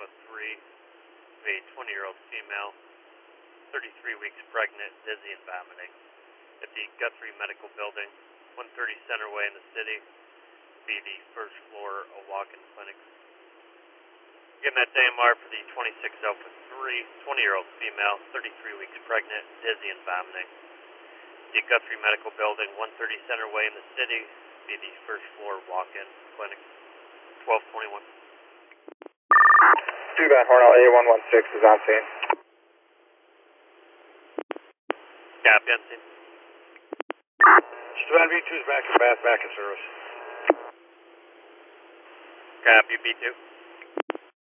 Alpha 3, a 20-year-old female, 33 weeks pregnant, dizzy and vomiting. At the Guthrie Medical Building, 130 Center Way in the city, be the first floor, a walk-in clinic. Getting that AMR for the 26 Alpha 3, 20-year-old female, 33 weeks pregnant, dizzy and vomiting. The Guthrie Medical Building, 130 Center Way in the city, be the first floor, walk-in clinic. 1221. 2 Van Hornell A116 is on scene. Copy, on scene. Van V2 is back in service. Copy, B2.